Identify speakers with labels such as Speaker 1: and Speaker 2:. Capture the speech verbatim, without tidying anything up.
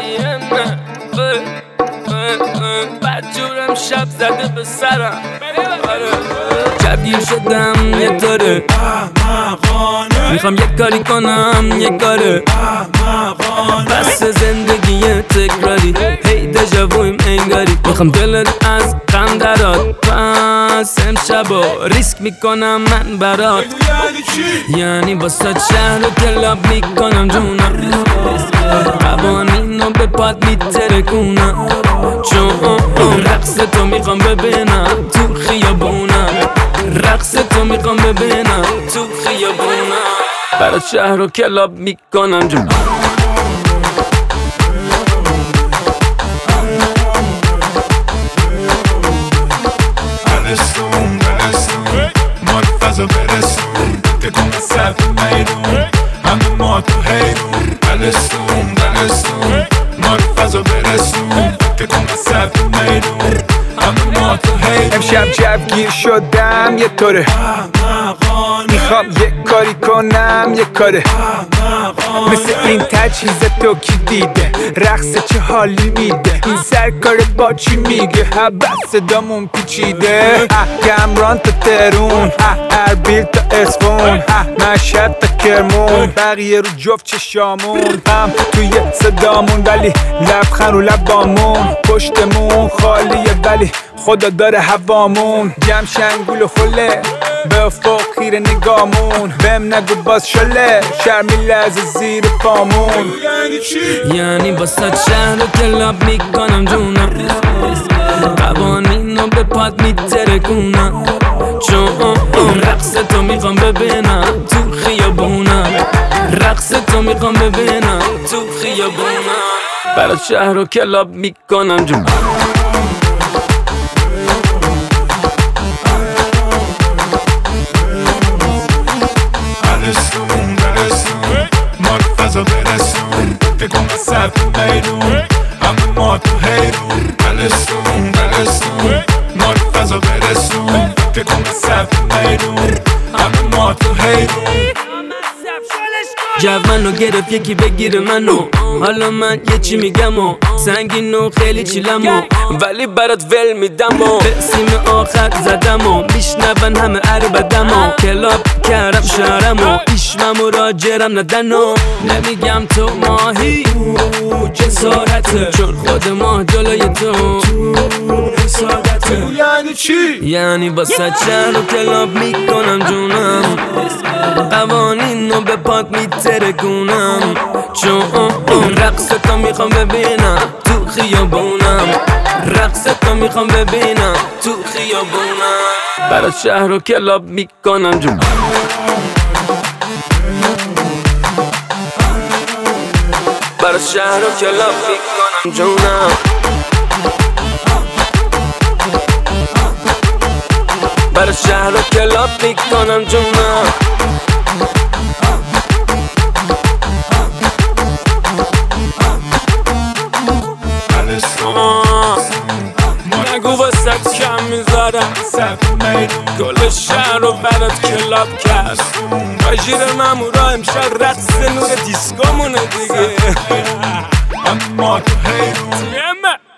Speaker 1: سیمه بدجورم شب زده به سرم جبگیر شدم یه طوره میخوام یک کاری کنم یک کاره بس زندگی تکراری هی دژاوویم انگاری میخوام دلت از غم درات پس امشبا ریسک میکنم من برات یعنی واسه شهر و کلاب میکنم جونم قوانینو به پاد میترکونم چون رقص تو میخوام ببینم تو خیابونم رقص تو میخوام ببینم تو خیابونم برات شهر و کلاب میکنم جونم
Speaker 2: برسون برسون مرفضا برسون تکون صف میدون همه ما تو حیرون برسون برسون مرفضا برسون تکون صف میدون همه ما تو حیرون
Speaker 3: امشب جوگیر شدم یه طوره میخوام یک کاری کنم یک کاره مثل این تجهیز تو کی دیده رقص چه حالی میده این سرکار با چی میگه حبس صدامون پیچیده گمران تا ترون اربیل تا اصفون مشهد تا کرمون بقیه رو جفت چشامون هم توی صدامون ولی لبخند رو لبامون پشتمون خالیه ولی خدا داره هوامون جمع شنگول و خله به افق خیره نگامون بهم نگو باز شله شرمی لحظه زیر پامون
Speaker 1: یعنی باست شهر و کلاب میکنم جونم قوانینو به پاد میترکونم چون رقص تو میخوام ببینم تو خیابونم رقص تو میخوام ببینم تو خیابونم برات شهر و کلاب میکنم جونم
Speaker 2: برسون برسون مرفضا برسون تکون صف میدون همه ما تو حیرون برسون برسون مرفضا برسون تکون صف میدون همه ما تو حیرون
Speaker 1: جو منو گرفت یکی بگیره منو حالا من یه چی میگم و سنگین و خیلی چیلم و ولی برات ول میدم و به سیم آخر زدم و میشنون همه عربدم و کلاب کردم شهرم و ایشمم و راجرم ندن و نمیگم تو ماهی جسارته چون خود ما جلوی تو حسادته
Speaker 2: یعنی چی؟
Speaker 1: یعنی واسه شهر و کلاب میکنم جونم قوانینو به پاد میترکونم چون رقص تو میخوام ببینم تو خیابونم رقص تو میخوام ببینم تو خیابونم برات شهر و کلاب میکنم جونم برات شهر و کلاب میکنم جونم برات شهر و کلاب میکنم جونم نگو واسه کم میذارم گل شهر رو برات کلاب کرد باجیر ممورا امشب رقص نور دیسکومونه دیگه
Speaker 2: اما تو حیرون